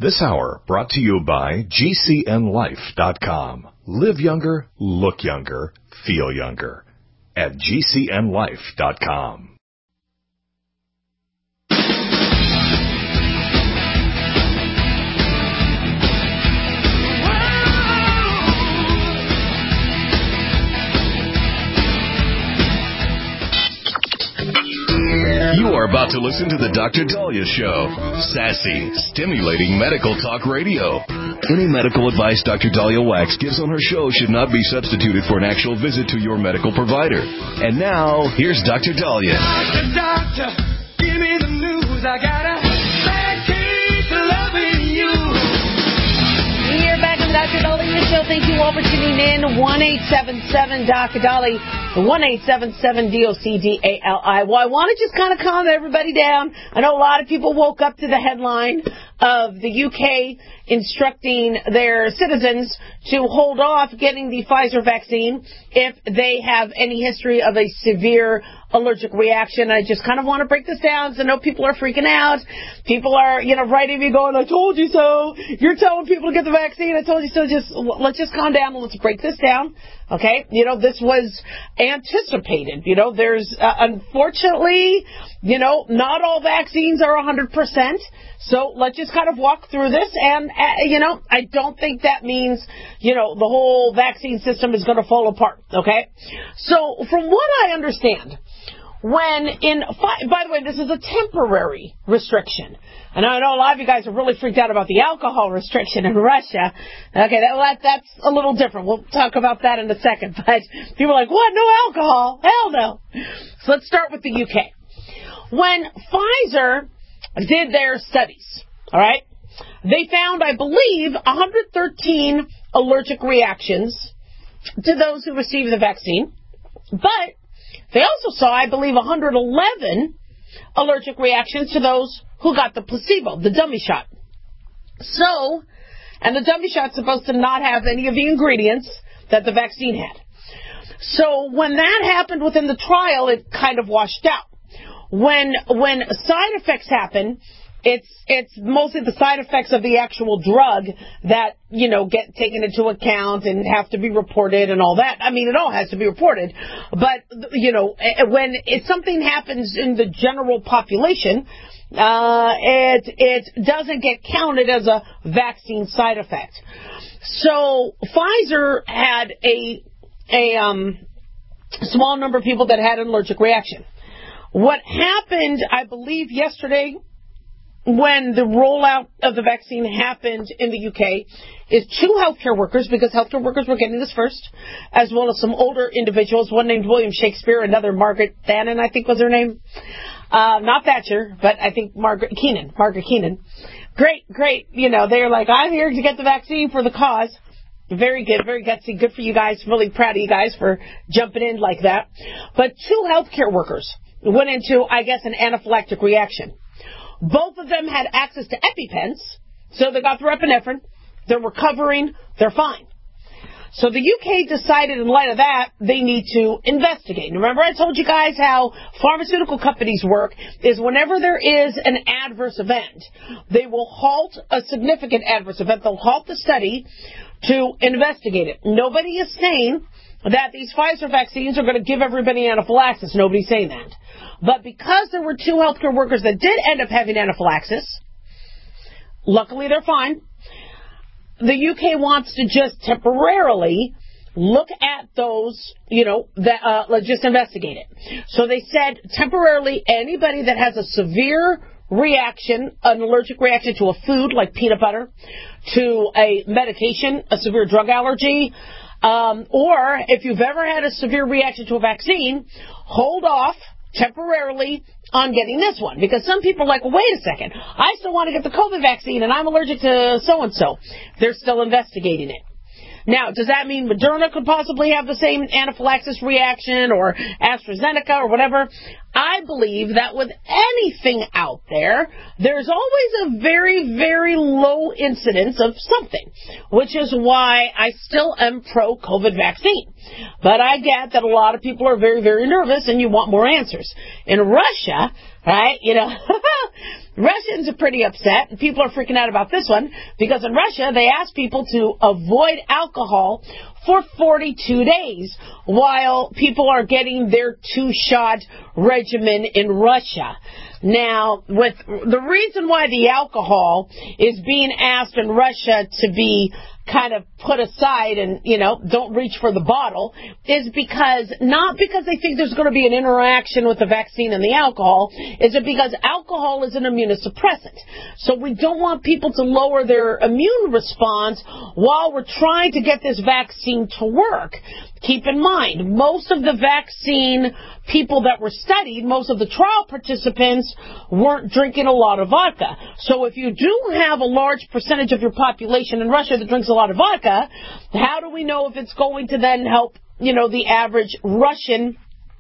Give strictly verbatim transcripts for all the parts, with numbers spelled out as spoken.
This hour brought to you by G C N life dot com. Live younger, look younger, feel younger at G C N life dot com. You are about to listen to the Doctor Daliah Show. Sassy, stimulating medical talk radio. Any medical advice Doctor Daliah Wax gives on her show should not be substituted for an actual visit to your medical provider. And now, here's Doctor Daliah. Doctor, doctor, give me the news. I got a bad case of loving you. We're back on the Doctor Daliah Show. Thank you all for tuning in. one eight seven seven Doctor Daliah. one eight seven seven D O C D A L I. Well, I want to just kind of calm everybody down. I know a lot of people woke up to the headline of the U K instructing their citizens to hold off getting the Pfizer vaccine if they have any history of a severe allergic reaction. I just kind of want to break this down, so I know people are freaking out. People are, you know, writing me going, I told you so. You're telling people to get the vaccine. I told you so. Just let's just calm down and let's break this down. Okay? You know, this was anticipated. You know, there's, uh, unfortunately, you know, not all vaccines are one hundred percent. So let's just kind of walk through this. And, uh, you know, I don't think that means, you know, the whole vaccine system is going to fall apart. Okay? So from what I understand, when in, by the way, this is a temporary restriction. And I know a lot of you guys are really freaked out about the alcohol restriction in Russia. Okay, that, that's a little different. We'll talk about that in a second. But people are like, what? No alcohol? Hell no. So let's start with the U K. When Pfizer did their studies, all right, they found, I believe, one hundred thirteen allergic reactions to those who received the vaccine. But they also saw, I believe, one hundred eleven allergic reactions to those who got the placebo, the dummy shot. So, and the dummy shot's supposed to not have any of the ingredients that the vaccine had. So when that happened within the trial, it kind of washed out. When when side effects happen, it's it's mostly the side effects of the actual drug that, you know, get taken into account and have to be reported and all that. I mean, it all has to be reported. But, you know, when it, something happens in the general population, uh, it it doesn't get counted as a vaccine side effect. So Pfizer had a a um, small number of people that had an allergic reaction. What happened, I believe, yesterday, when the rollout of the vaccine happened in the U K, is two healthcare workers, because healthcare workers were getting this first, as well as some older individuals, one named William Shakespeare, another Margaret Thanen, I think was her name. Uh, not Thatcher, but I think Margaret Keenan, Margaret Keenan. Great, great. You know, they're like, I'm here to get the vaccine for the cause. Very good, very gutsy. Good for you guys. Really proud of you guys for jumping in like that. But two healthcare workers went into, I guess, an anaphylactic reaction. Both of them had access to EpiPens, so they got their epinephrine. They're recovering. They're fine. So the U K decided, in light of that, they need to investigate. Remember I told you guys how pharmaceutical companies work is whenever there is an adverse event, they will halt a significant adverse event. They'll halt the study to investigate it. Nobody is saying that these Pfizer vaccines are going to give everybody anaphylaxis. Nobody's saying that. But because there were two healthcare workers that did end up having anaphylaxis, luckily they're fine, the U K wants to just temporarily look at those, you know, that uh, let's just investigate it. So they said temporarily anybody that has a severe reaction, an allergic reaction to a food like peanut butter, to a medication, a severe drug allergy, um, or if you've ever had a severe reaction to a vaccine, hold off temporarily on getting this one. Because some people are like, well, wait a second, I still want to get the COVID vaccine and I'm allergic to so-and-so. They're still investigating it. Now, does that mean Moderna could possibly have the same anaphylaxis reaction, or AstraZeneca or whatever? I believe that with anything out there, there's always a very, very low incidence of something, which is why I still am pro-COVID vaccine. But I get that a lot of people are very, very nervous and you want more answers. In Russia, right? You know, Russians are pretty upset. People are freaking out about this one because in Russia, they asked people to avoid alcohol for forty-two days while people are getting their two-shot regimen in Russia. Now, with the reason why the alcohol is being asked in Russia to be kind of put aside and, you know, don't reach for the bottle is because, not because they think there's going to be an interaction with the vaccine and the alcohol, is it because alcohol is an immunosuppressant. So we don't want people to lower their immune response while we're trying to get this vaccine to work. Keep in mind, most of the vaccine people that were studied, most of the trial participants weren't drinking a lot of vodka. So if you do have a large percentage of your population in Russia that drinks a lot of vodka, how do we know if it's going to then help, you know, the average Russian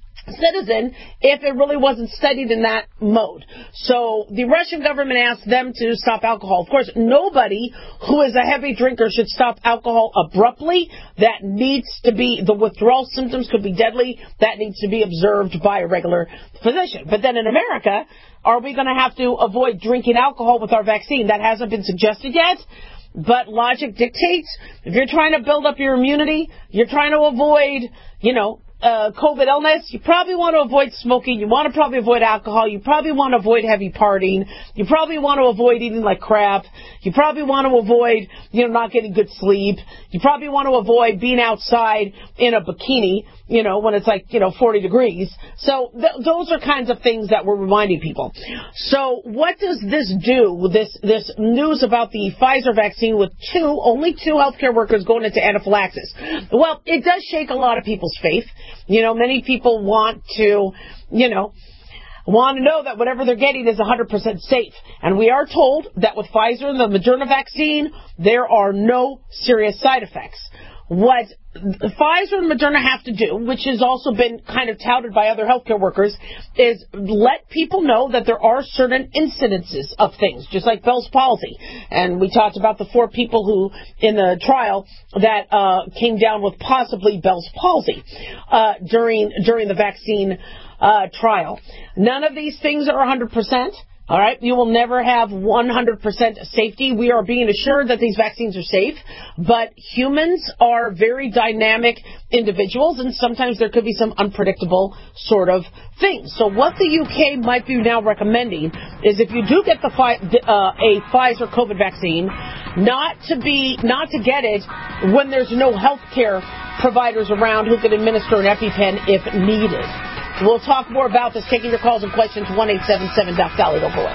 citizen if it really wasn't studied in that mode? So the Russian government asked them to stop alcohol. Of course, nobody who is a heavy drinker should stop alcohol abruptly. That needs to be, the withdrawal symptoms could be deadly. That needs to be observed by a regular physician. But then in America, are we going to have to avoid drinking alcohol with our vaccine? That hasn't been suggested yet. But logic dictates, if you're trying to build up your immunity, you're trying to avoid, you know, Uh, COVID illness, you probably want to avoid smoking, you want to probably avoid alcohol, you probably want to avoid heavy partying, you probably want to avoid eating like crap, you probably want to avoid, you know, not getting good sleep, you probably want to avoid being outside in a bikini, you know, when it's like, you know, forty degrees. So th- those are kinds of things that we're reminding people. So what does this do, this, this news about the Pfizer vaccine with two, only two healthcare workers going into anaphylaxis? Well, it does shake a lot of people's faith. You know, many people want to, you know, want to know that whatever they're getting is one hundred percent safe. And we are told that with Pfizer and the Moderna vaccine, there are no serious side effects. What Pfizer and Moderna have to do, which has also been kind of touted by other healthcare workers, is let people know that there are certain incidences of things, just like Bell's palsy. And we talked about the four people who, in the trial, that uh, came down with possibly Bell's palsy uh, during during the vaccine uh, trial. None of these things are one hundred percent. All right, you will never have one hundred percent safety. We are being assured that these vaccines are safe, but humans are very dynamic individuals, and sometimes there could be some unpredictable sort of things. So what the U K might be now recommending is if you do get the uh, a Pfizer COVID vaccine, not to be not to get it when there's no healthcare providers around who can administer an EpiPen if needed. We'll talk more about this, taking your calls and questions, one eight seven seven Doc Dolly. Don't go away.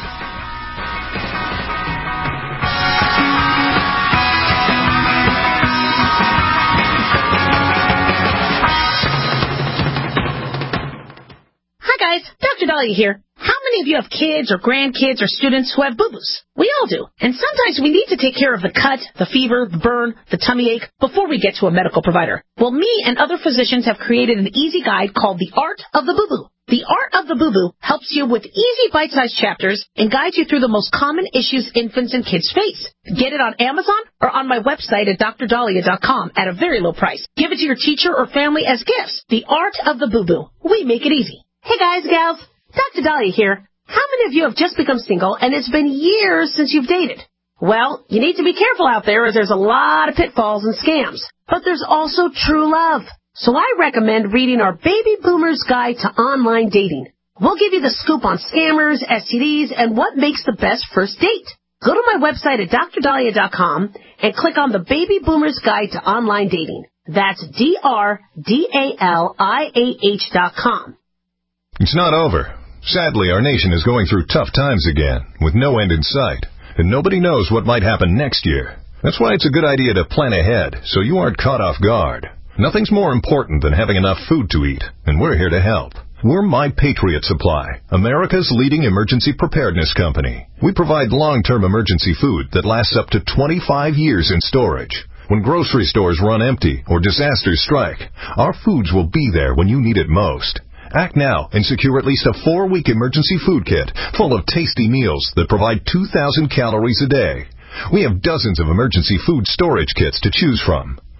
Hi guys, Doctor Dolly here. How many of you have kids or grandkids or students who have boo-boos? We all do. And sometimes we need to take care of the cut, the fever, the burn, the tummy ache before we get to a medical provider. Well, me and other physicians have created an easy guide called The Art of the Boo-Boo. The Art of the Boo-Boo helps you with easy bite-sized chapters and guides you through the most common issues infants and kids face. Get it on Amazon or on my website at d r dahlia dot com at a very low price. Give it to your teacher or family as gifts. The Art of the Boo-Boo. We make it easy. Hey guys, gals. Doctor Dahlia here. How many of you have just become single and it's been years since you've dated? Well, you need to be careful out there as there's a lot of pitfalls and scams. But there's also true love. So I recommend reading our Baby Boomer's Guide to Online Dating. We'll give you the scoop on scammers, S T Ds, and what makes the best first date. Go to my website at d r dahlia dot com and click on the Baby Boomer's Guide to Online Dating. That's D R D A L I A H dot com. It's not over. Sadly, our nation is going through tough times again, with no end in sight, and nobody knows what might happen next year. That's why it's a good idea to plan ahead, so you aren't caught off guard. Nothing's more important than having enough food to eat, and we're here to help. We're My Patriot Supply, America's leading emergency preparedness company. We provide long-term emergency food that lasts up to twenty-five years in storage. When grocery stores run empty or disasters strike, our foods will be there when you need it most. Act now and secure at least a four-week emergency food kit full of tasty meals that provide two thousand calories a day. We have dozens of emergency food storage kits to choose from.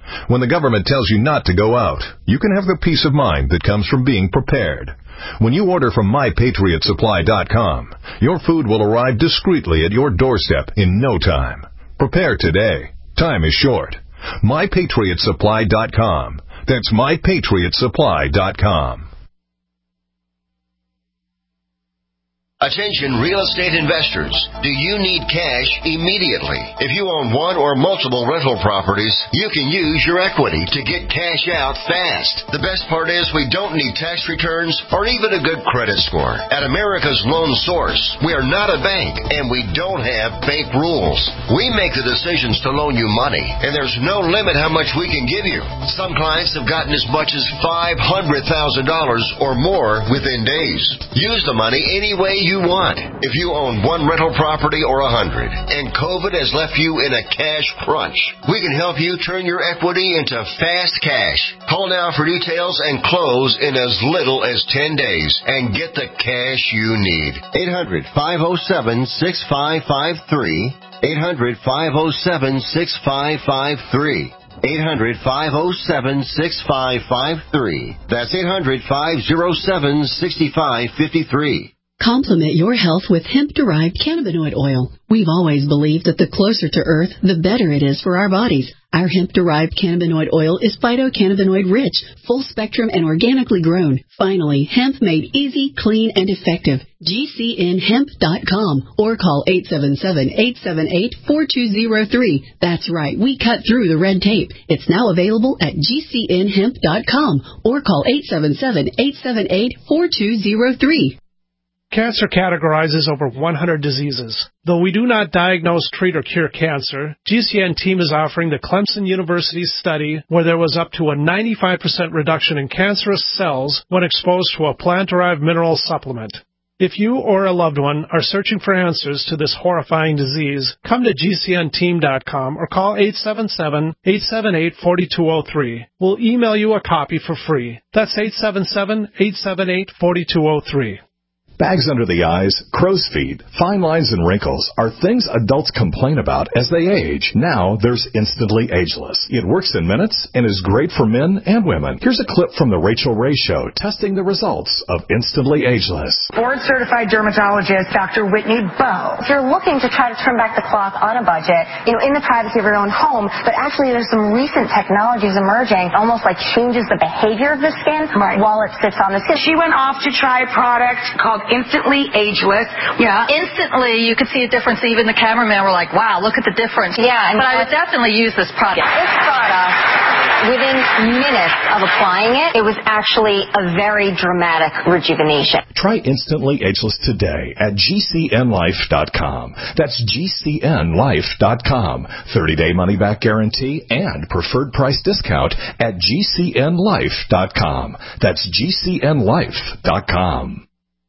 When the government tells you not to go out, you can have the peace of mind that comes from being prepared. When you order from my patriot supply dot com, your food will arrive discreetly at your doorstep in no time. Prepare today. Time is short. my patriot supply dot com. That's my patriot supply dot com. Attention real estate investors. Do you need cash immediately? If you own one or multiple rental properties, you can use your equity to get cash out fast. The best part is we don't need tax returns or even a good credit score. At America's Loan Source, we are not a bank and we don't have bank rules. We make the decisions to loan you money, and there's no limit how much we can give you. Some clients have gotten as much as five hundred thousand dollars or more within days. Use the money any way you want. If you own one rental property or a hundred, and COVID has left you in a cash crunch, we can help you turn your equity into fast cash. Call now for details and close in as little as ten days and get the cash you need. eight hundred, five oh seven, six five five three. eight hundred, five oh seven, six five five three. eight hundred, five oh seven, six five five three. That's eight hundred, five oh seven, six five five three. Complement your health with hemp-derived cannabinoid oil. We've always believed that the closer to Earth, the better it is for our bodies. Our hemp-derived cannabinoid oil is phytocannabinoid-rich, full-spectrum, and organically grown. Finally, hemp made easy, clean, and effective. G C N hemp dot com or call eight seven seven, eight seven eight, four two zero three. That's right, we cut through the red tape. It's now available at G C N hemp dot com or call eight seven seven, eight seven eight, four two zero three. Cancer categorizes over one hundred diseases. Though we do not diagnose, treat, or cure cancer, G C N team is offering the Clemson University study where there was up to a ninety-five percent reduction in cancerous cells when exposed to a plant-derived mineral supplement. If you or a loved one are searching for answers to this horrifying disease, come to G C N team dot com or call eight seven seven, eight seven eight, four two zero three. We'll email you a copy for free. That's eight seven seven, eight seven eight, four two zero three. Bags under the eyes, crow's feet, fine lines, and wrinkles are things adults complain about as they age. Now there's Instantly Ageless. It works in minutes and is great for men and women. Here's a clip from the Rachel Ray Show testing the results of Instantly Ageless. Board-certified dermatologist Doctor Whitney Bowe. If you're looking to try to turn back the clock on a budget, you know, in the privacy of your own home, but actually there's some recent technologies emerging, almost like changes the behavior of the skin right. while it sits on the skin. She went off to try a product called Instantly Ageless. Yeah. Instantly, you could see a difference. Even the cameraman were like, wow, look at the difference. Yeah. And but I would definitely use this product. This product, within minutes of applying it, it was actually a very dramatic rejuvenation. Try Instantly Ageless today at G C N life dot com. That's G C N life dot com. thirty-day money-back guarantee and preferred price discount at G C N life dot com. That's G C N life dot com.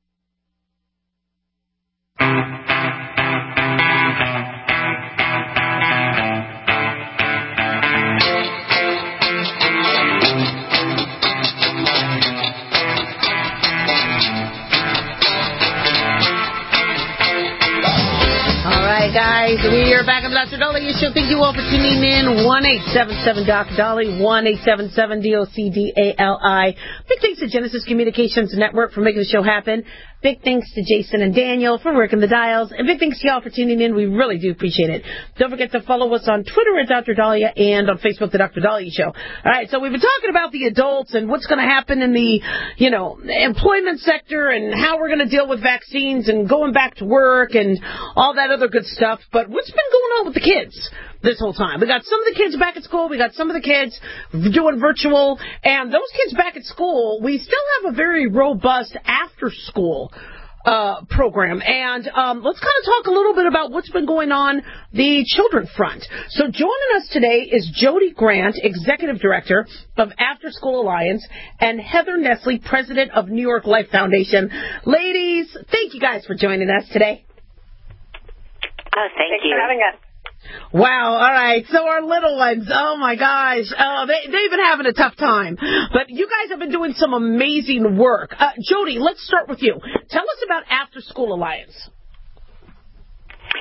Guys, we are back on the Doctor Dolly Show. Thank you all for tuning in. one eight seven seven Doctor Dolly, one eight seven seven D O C D A L I. Big thanks to Genesis Communications Network for making the show happen. Big thanks to Jason and Daniel for working the dials. And big thanks to y'all for tuning in. We really do appreciate it. Don't forget to follow us on Twitter at Doctor Dahlia and on Facebook, The Doctor Dahlia Show. All right, so we've been talking about the adults and what's going to happen in the, you know, employment sector and how we're going to deal with vaccines and going back to work and all that other good stuff. But what's been going on with the kids this whole time? We got some of the kids back at school. We got some of the kids doing virtual. And those kids back at school, we still have a very robust after-school Uh, program. And um, let's kind of talk a little bit about what's been going on the children front. So joining us today is Jody Grant, Executive Director of After School Alliance, and Heather Nestle, President of New York Life Foundation. Ladies, thank you guys for joining us today. Oh, thank Thanks you. for having us. Wow, all right. So our little ones, oh, my gosh, oh, they, they've been having a tough time. But you guys have been doing some amazing work. Uh, Jody, let's start with you. Tell us about After School Alliance.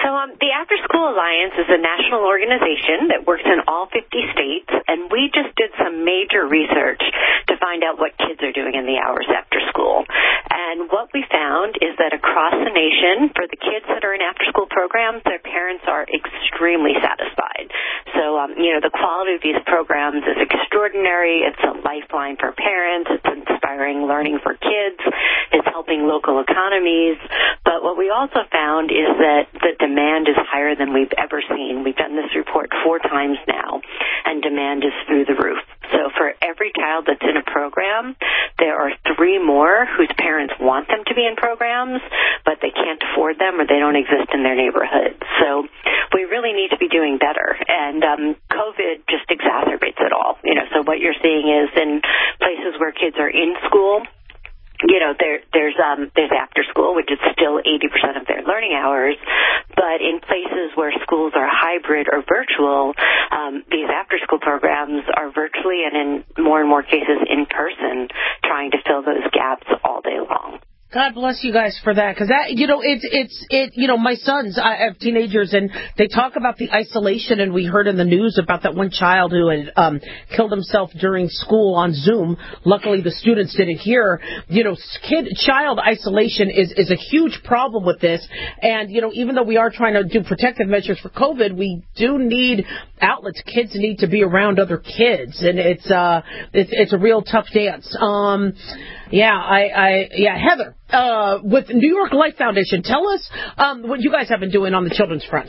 So um, the After School Alliance is a national organization that works in all fifty states, and we just did some major research to find out what kids are doing in the hours after school. And what we found is that across the nation, for the kids that are in after-school programs, their parents are extremely satisfied. So, um, you know, the quality of these programs is extraordinary. It's a lifeline for parents. It's inspiring learning for kids. It's helping local economies. But what we also found is that the demand is higher than we've ever seen. We've done this report four times now, and demand is through the roof. So for every child that's in a program, there are three more whose parents want them to be in programs, but they can't afford them or they don't exist in their neighborhood. So we really need to be doing better. And um, COVID just exacerbates it all. You know, so what you're seeing is in places where kids are in school, you know, there, there's um, there's after school, which is still eighty percent of their learning hours. But in places where schools are hybrid or virtual, um, these after school programs are virtually and in more and more cases in person, trying to fill those gaps all day long. God bless you guys for that, because that, you know, it's, it's, it, you know, my sons, I have teenagers, and they talk about the isolation, and we heard in the news about that one child who had um, killed himself during school on Zoom. Luckily, the students didn't hear. You know, kid, child isolation is, is a huge problem with this, and, you know, even though we are trying to do protective measures for COVID, we do need outlets. Kids need to be around other kids, and it's, uh, it's, it's a real tough dance. Um, yeah, I, I, yeah, Heather. Uh, with New York Life Foundation, tell us um, what you guys have been doing on the children's front.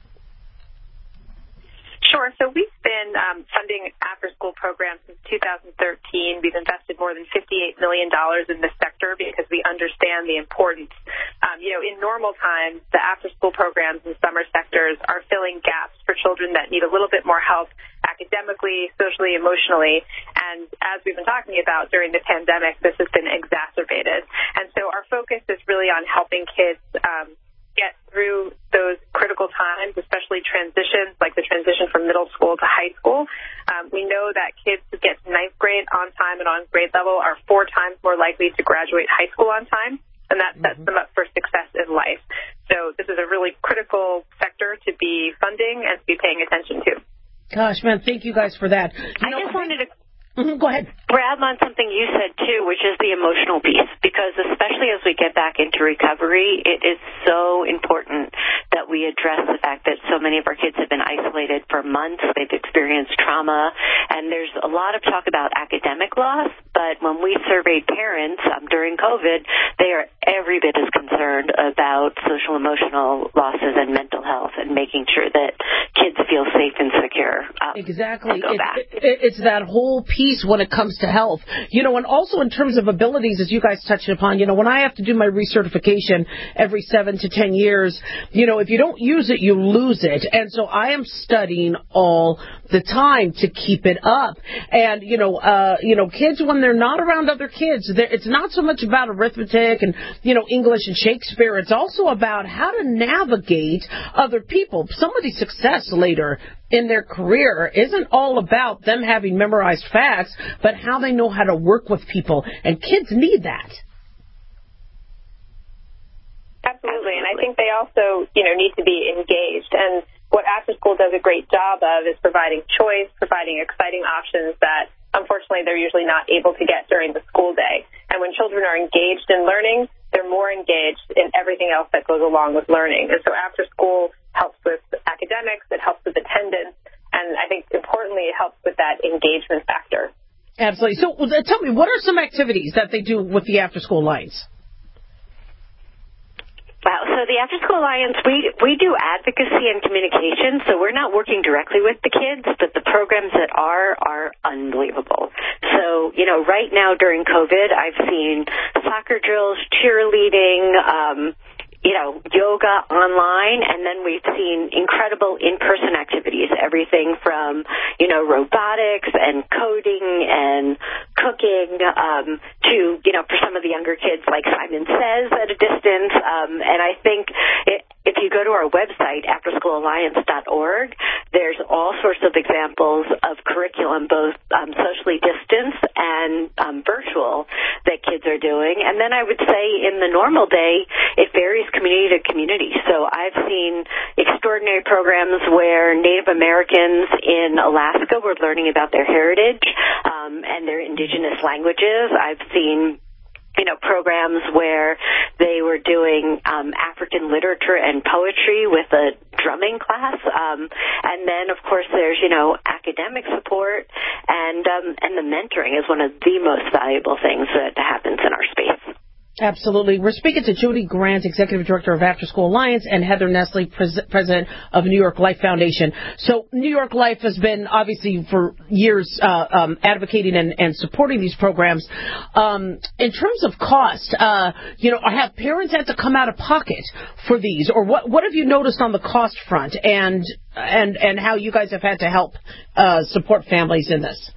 Sure. So we've been um, funding after-school programs since two thousand thirteen. We've invested more than fifty-eight million dollars in this sector because we understand the importance. Um, you know, in normal times, the after-school programs in summer sectors are filling gaps for children that need a little bit more help academically, socially, emotionally. And as we've been talking about during the pandemic, this has been exacerbated. And so our focus is really on helping kids um, get through those critical times, especially transitions, like the transition from middle school to high school. Um, we know that kids who get to ninth grade on time and on grade level are four times more likely to graduate high school on time, and that sets them up for success in life. So this is a really critical sector to be funding and to be paying attention to. Gosh, man, thank you guys for that. You I know, just wanted to Mm-hmm, go ahead. grab on something you said, too, which is the emotional piece, because especially as we get back into recovery, it is so important that we address the fact that so many of our kids have been isolated for months. They've experienced trauma, and there's a lot of talk about academic loss, but when we surveyed parents um, during COVID, they are every bit as concerned about social emotional losses and mental health and making sure that kids feel safe and secure. Um, exactly. And go it, back. It, it, it's that whole piece when it comes to health, you know, and also in terms of abilities, as you guys touched upon, you know, when I have to do my recertification every seven to ten years, you know, if you don't use it, you lose it. And so I am studying all the time to keep it up. And, you know, uh, you know, kids, when they're not around other kids, it's not so much about arithmetic and, you know, English and Shakespeare. It's also about how to navigate other people. Somebody's success later in their career isn't all about them having memorized facts, but how they know how to work with people. And kids need that. Absolutely. And I think they also, you know, need to be engaged. And what After School does a great job of is providing choice, providing exciting options that, unfortunately, they're usually not able to get during the school day. And when children are engaged in learning, they're more engaged in everything else that goes along with learning. And so After School helps with academics, it helps with attendance, and I think, importantly, it helps with that engagement factor. Absolutely. So uh, tell me, what are some activities that they do with the After School Alliance? Wow. So the After School Alliance, we we do advocacy and communication, so we're not working directly with the kids, but the programs that are are unbelievable. So, you know, right now during COVID, I've seen soccer drills, cheerleading, um, you know, yoga online, and then we've seen incredible in-person activities, everything from, you know, robotics and coding and cooking um, to, you know, for some of the younger kids, like Simon Says at a distance. Um, and I think it, if you go to our website, after school alliance dot org, there's all sorts of examples of curriculum, both um, socially distanced and um, virtual, that kids are doing. And then I would say in the normal day, it varies community to community. So I've seen extraordinary programs where Native Americans in Alaska were learning about their heritage um, and their indigenous languages. I've seen you know, programs where they were doing um, African literature and poetry with a drumming class. Um, and then, of course, there's, you know, academic support, and um, and the mentoring is one of the most valuable things that happens in our space. Absolutely. We're speaking to Judy Grant, Executive Director of After School Alliance, and Heather Nestle, pres- President of New York Life Foundation. So New York Life has been, obviously, for years uh, um, advocating and, and supporting these programs. Um, in terms of cost, uh, you know, have parents had to come out of pocket for these? Or what, what have you noticed on the cost front and, and, and how you guys have had to help uh, support families in this?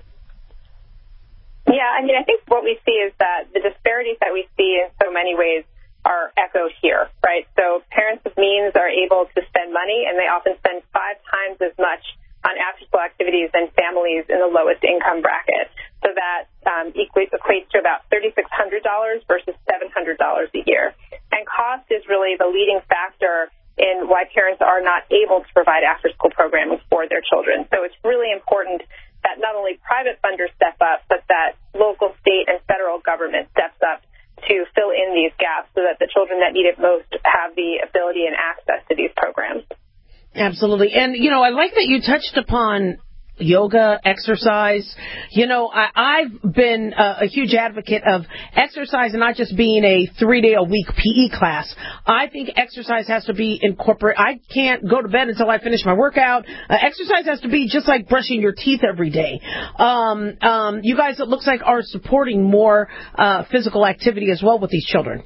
Yeah, I mean, I think what we see is that the disparities that we see in so many ways are echoed here, right? So parents of means are able to spend money, and they often spend five times as much on after-school activities than families in the lowest income bracket. So that um, equates, equates to about three thousand six hundred dollars versus seven hundred dollars a year. And cost is really the leading factor in why parents are not able to provide after-school programming for their children. So it's really important that not only private funders step up, but that local, state, and federal government steps up to fill in these gaps so that the children that need it most have the ability and access to these programs. Absolutely. And, you know, I like that you touched upon yoga, exercise. You know, I, I've been a, a huge advocate of exercise and not just being a three-day-a-week P E class. I think exercise has to be incorporated. I can't go to bed until I finish my workout. Uh, exercise has to be just like brushing your teeth every day. Um, um, you guys, it looks like, are supporting more uh, physical activity as well with these children.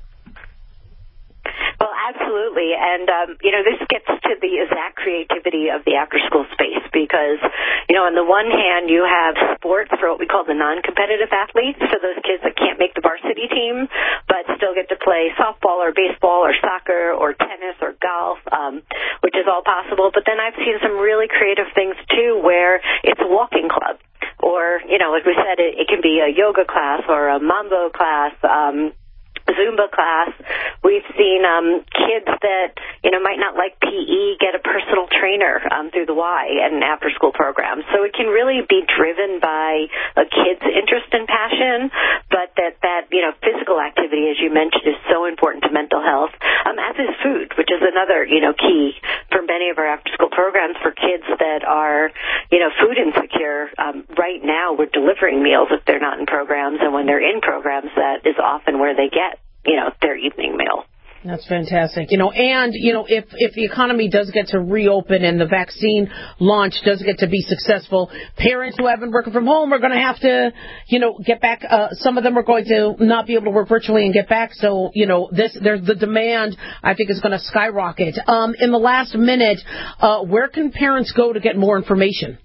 Well, absolutely. And, um, you know, this gets to the exact creativity of the after-school space because, you know, on the one hand, you have sports for what we call the non-competitive athletes, so those kids that can't make the varsity team but still get to play softball or baseball or soccer or tennis or golf, um, which is all possible. But then I've seen some really creative things, too, where it's a walking club. Or, you know, like we said, it, it can be a yoga class or a mambo class, um, Zumba class. We've seen um, kids that, you know, might not like P E get a personal trainer um, through the Y and after-school programs. So it can really be driven by a kid's interest and passion, but that, that, you know, physical activity, as you mentioned, is so important to mental health, um, as is food, which is another, you know, key for many of our after-school programs for kids that are, you know, food insecure. Um, right now we're delivering meals if they're not in programs, and when they're in programs, that is often where they get, you know, their evening meal. That's fantastic. You know, and, you know, if, if the economy does get to reopen and the vaccine launch does get to be successful, parents who have been working from home are going to have to, you know, get back. Uh, some of them are going to not be able to work virtually and get back. So, you know, this, there's the demand, I think, is going to skyrocket. Um, in the last minute, uh, where can parents go to get more information?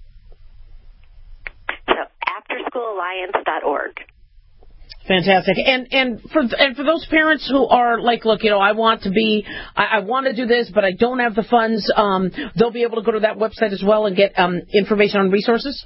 So, after school alliance dot org. Fantastic. And and for and for those parents who are like, look, you know, I want to be, I, I want to do this, but I don't have the funds, um, they'll be able to go to that website as well and get um, information on resources?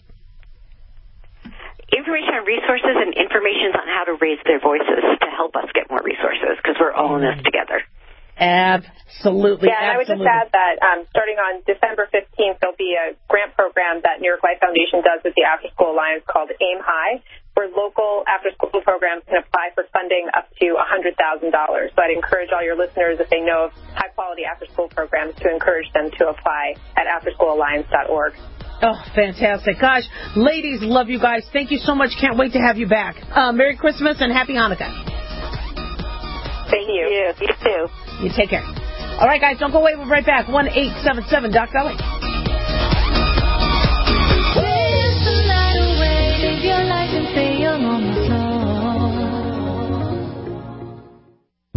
Information on resources and information on how to raise their voices to help us get more resources, because we're all in this together. Absolutely. Yeah, and I would just add that um, starting on December fifteenth, there'll be a grant program that New York Life Foundation does with the After School Alliance called AIM High, where local after-school programs can apply for funding up to one hundred thousand dollars. So I'd encourage all your listeners, if they know of high-quality after-school programs, to encourage them to apply at after school alliance dot org. Oh, fantastic. Gosh, ladies, love you guys. Thank you so much. Can't wait to have you back. Uh, Merry Christmas and Happy Hanukkah. Thank you. You, you too. You take care. All right, guys, don't go away. We'll be right back. one eight seven seven Doc Belly.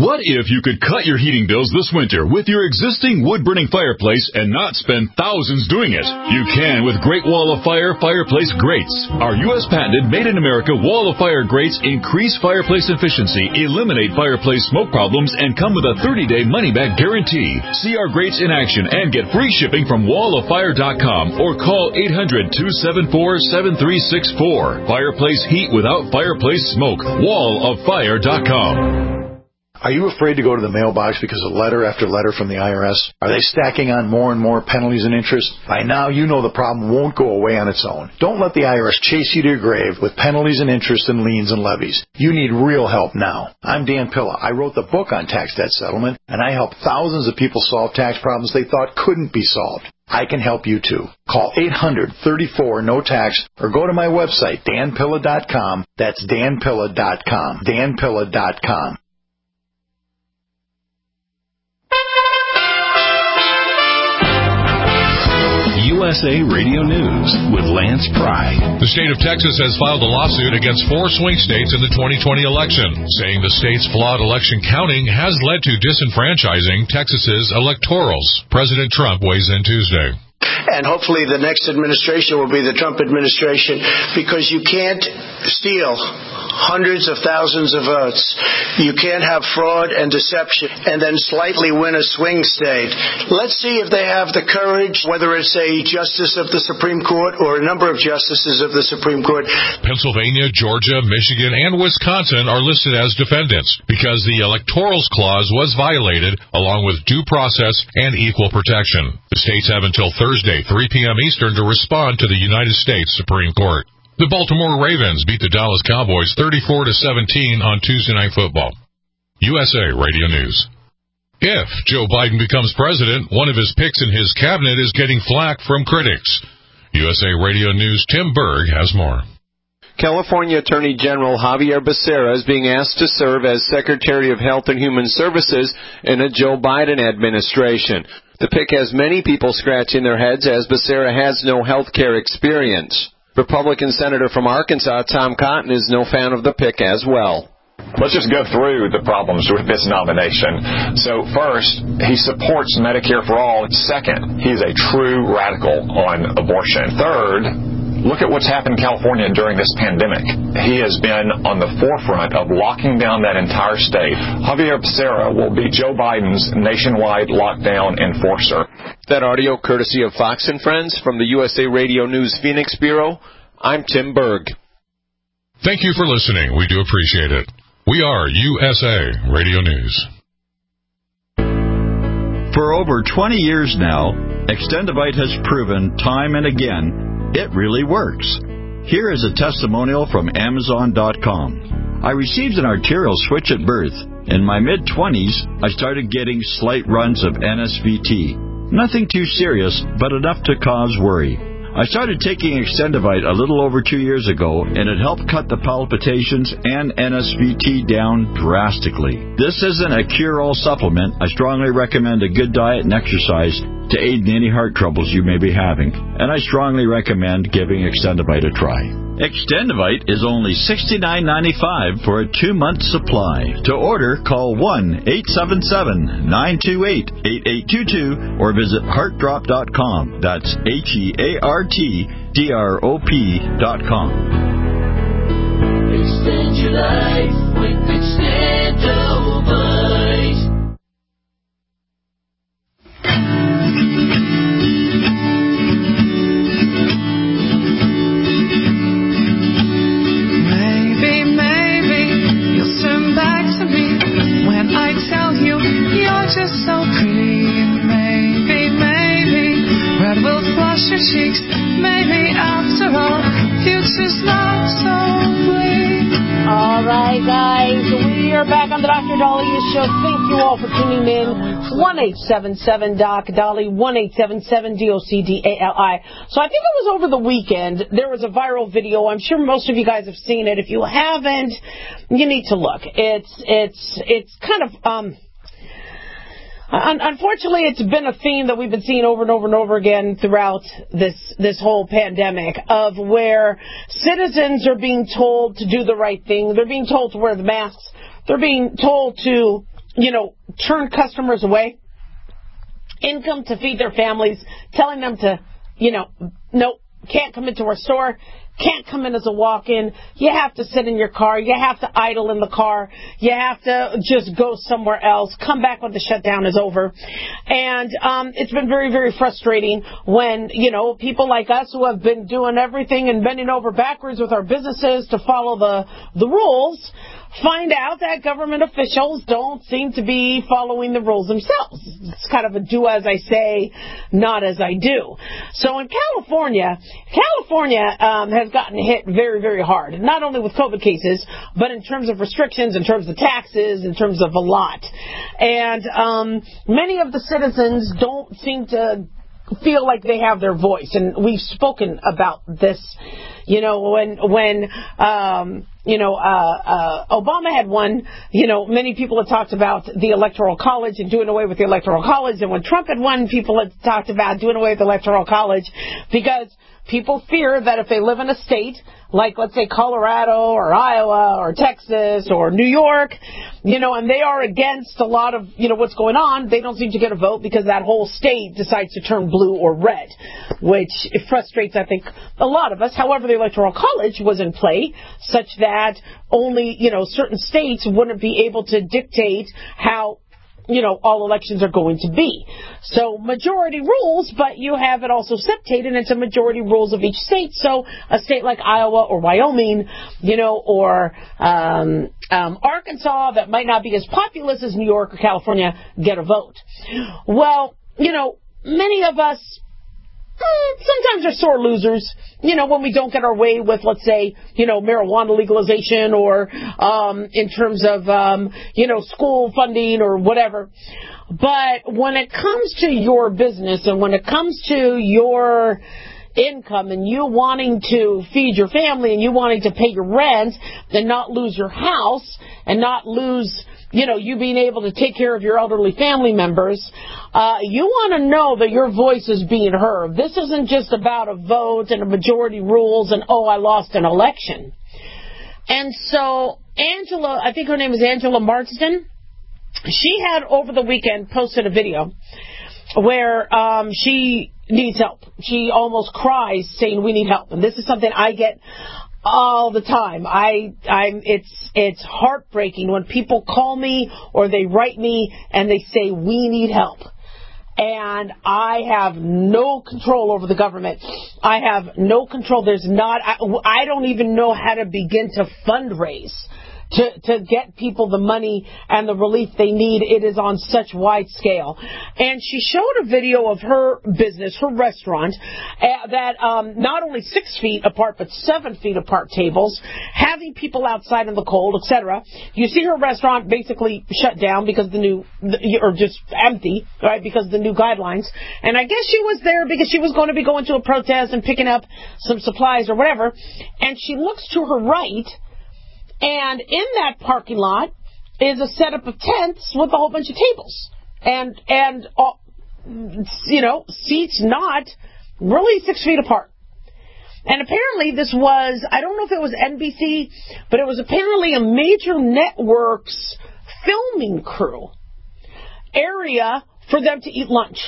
What if you could cut your heating bills this winter with your existing wood-burning fireplace and not spend thousands doing it? You can with Great Wall of Fire fireplace grates. Our U S patented made-in-America Wall of Fire grates increase fireplace efficiency, eliminate fireplace smoke problems, and come with a thirty-day money-back guarantee. See our grates in action and get free shipping from wall of fire dot com or call eight hundred, two seven four, seven three six four. Fireplace heat without fireplace smoke. wall of fire dot com. Are you afraid to go to the mailbox because of letter after letter from the I R S? Are they stacking on more and more penalties and interest? By now, you know the problem won't go away on its own. Don't let the I R S chase you to your grave with penalties and interest and liens and levies. You need real help now. I'm Dan Pilla. I wrote the book on tax debt settlement, and I helped thousands of people solve tax problems they thought couldn't be solved. I can help you too. Call eight hundred, thirty-four, no tax or go to my website, dan pilla dot com. That's dan pilla dot com. dan pilla dot com. U S A Radio News with Lance Pry. The state of Texas has filed a lawsuit against four swing states in the twenty twenty election, saying the state's flawed election counting has led to disenfranchising Texas's electorals. President Trump weighs in Tuesday. And hopefully the next administration will be the Trump administration, because you can't steal hundreds of thousands of votes. You can't have fraud and deception and then slightly win a swing state. Let's see if they have the courage, whether it's a justice of the Supreme Court or a number of justices of the Supreme Court. Pennsylvania, Georgia, Michigan, and Wisconsin are listed as defendants because the Electorals Clause was violated, along with due process and equal protection. The states have until Thursday, three p.m. Eastern, to respond to the United States Supreme Court. The Baltimore Ravens beat the Dallas Cowboys thirty-four to seventeen on Tuesday Night Football. U S A Radio News. If Joe Biden becomes president, one of his picks in his cabinet is getting flack from critics. U S A Radio News' Tim Berg has more. California Attorney General Javier Becerra is being asked to serve as Secretary of Health and Human Services in a Joe Biden administration. The pick has many people scratching their heads, as Becerra has no health care experience. Republican Senator from Arkansas, Tom Cotton, is no fan of the pick as well. Let's just go through the problems with this nomination. So first, he supports Medicare for all. Second, he's a true radical on abortion. Third, look at what's happened in California during this pandemic. He has been on the forefront of locking down that entire state. Javier Becerra will be Joe Biden's nationwide lockdown enforcer. That audio courtesy of Fox and Friends from the U S A Radio News Phoenix Bureau. I'm Tim Berg. Thank you for listening. We do appreciate it. We are U S A Radio News. For over twenty years now, Extendivite has proven time and again it really works. Here is a testimonial from Amazon dot com. I received an arterial switch at birth. In my mid-twenties, I started getting slight runs of N S V T. Nothing too serious, but enough to cause worry. I started taking Extendivite a little over two years ago, and it helped cut the palpitations and N S V T down drastically. This isn't a cure-all supplement. I strongly recommend a good diet and exercise to aid in any heart troubles you may be having, and I strongly recommend giving Extendivite a try. Extendivite is only sixty-nine ninety-five for a two-month supply. To order, call one eight seven seven, nine two eight, eight eight two two or visit heart drop dot com. That's H E A R T D R O P dot com. Extend your life with Extendivite. Just so pretty, maybe, maybe red will flush your cheeks. Maybe after all, future's not so bleak. All right, guys, we are back on the Doctor Dahlia Show. Thank you all for tuning in. one eight seven seven Doc Dolly, one eight seven seven D O C D A L I. So I think it was over the weekend. There was a viral video. I'm sure most of you guys have seen it. If you haven't, you need to look. It's it's it's kind of um. Unfortunately, it's been a theme that we've been seeing over and over and over again throughout this this whole pandemic, of where citizens are being told to do the right thing. They're being told to wear the masks. They're being told to you know, turn customers away, income to feed their families, telling them to, you know, nope, can't come into our store, can't come in as a walk-in, you have to sit in your car, you have to idle in the car, you have to just go somewhere else, come back when the shutdown is over. And um, it's been very, very frustrating when, you know, people like us who have been doing everything and bending over backwards with our businesses to follow the, the rules, find out that government officials don't seem to be following the rules themselves. It's kind of a do as I say, not as I do. So in California, California um, has gotten hit very, very hard, not only with COVID cases, but in terms of restrictions, in terms of taxes, in terms of a lot. And um, many of the citizens don't seem to feel like they have their voice. And we've spoken about this, you know, when, when, um, you know, uh, uh, Obama had won, you know, many people had talked about the Electoral College and doing away with the Electoral College. And when Trump had won, people had talked about doing away with the Electoral College because people fear that if they live in a state like, let's say, Colorado or Iowa or Texas or New York, you know, and they are against a lot of, you know, what's going on, they don't seem to get a vote because that whole state decides to turn blue or red, which it frustrates, I think, a lot of us. However, the Electoral College was in play such that only, you know, certain states wouldn't be able to dictate how, you know, all elections are going to be. So majority rules, but you have it also separated into majority rules of each state. So a state like Iowa or Wyoming, you know, or um, um, Arkansas that might not be as populous as New York or California get a vote. Well, you know, many of us sometimes are sore losers, you know, when we don't get our way with, let's say, you know, marijuana legalization or um, in terms of, um, you know, school funding or whatever. But when it comes to your business and when it comes to your income and you wanting to feed your family and you wanting to pay your rent and not lose your house and not lose, you know, you being able to take care of your elderly family members, uh, you want to know that your voice is being heard. This isn't just about a vote and a majority rules and, oh, I lost an election. And so Angela, I think her name is Angela Marsden, she had over the weekend posted a video where um, she needs help. She almost cries saying, we need help. And this is something I get all the time. I, I'm, it's, it's heartbreaking when people call me or they write me and they say, we need help. And I have no control over the government. I have no control. There's not, I, I don't even know how to begin to fundraise to, to get people the money and the relief they need. It is on such wide scale. And she showed a video of her business, her restaurant, uh, that um, not only six feet apart, but seven feet apart tables, having people outside in the cold, et cetera. You see her restaurant basically shut down because the new, or just empty, right, because of the new guidelines. And I guess she was there because she was going to be going to a protest and picking up some supplies or whatever. And she looks to her right, and in that parking lot is a setup of tents with a whole bunch of tables. And, and uh, you know, seats not really six feet apart. And apparently this was, I don't know if it was N B C, but it was apparently a major network's filming crew area for them to eat lunch.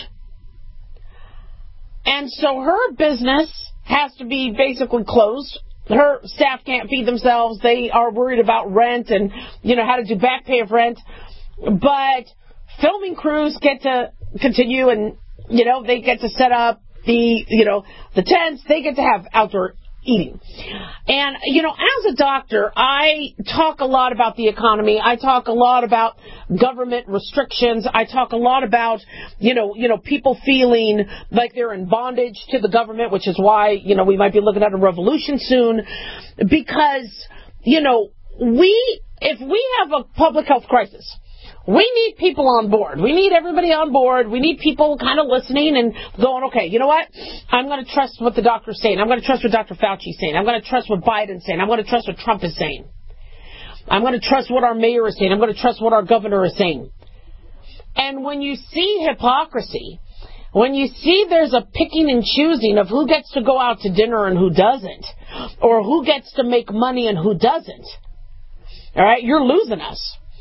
And so her business has to be basically closed. Her staff can't feed themselves. They are worried about rent and, you know, how to do back pay of rent. But filming crews get to continue and, you know, they get to set up the, you know, the tents. They get to have outdoor eating. And, you know, as a doctor, I talk a lot about the economy. I talk a lot about government restrictions. I talk a lot about, you know, you know, people feeling like they're in bondage to the government, which is why, you know, we might be looking at a revolution soon. Because, you know, we, if we have a public health crisis, we need people on board. We need everybody on board. We need people kind of listening and going, okay, you know what? I'm going to trust what the doctor's saying. I'm going to trust what Doctor Fauci's saying. I'm going to trust what Biden's saying. I'm going to trust what Trump is saying. I'm going to trust what our mayor is saying. I'm going to trust what our governor is saying. And when you see hypocrisy, when you see there's a picking and choosing of who gets to go out to dinner and who doesn't, or who gets to make money and who doesn't, all right, you're losing us.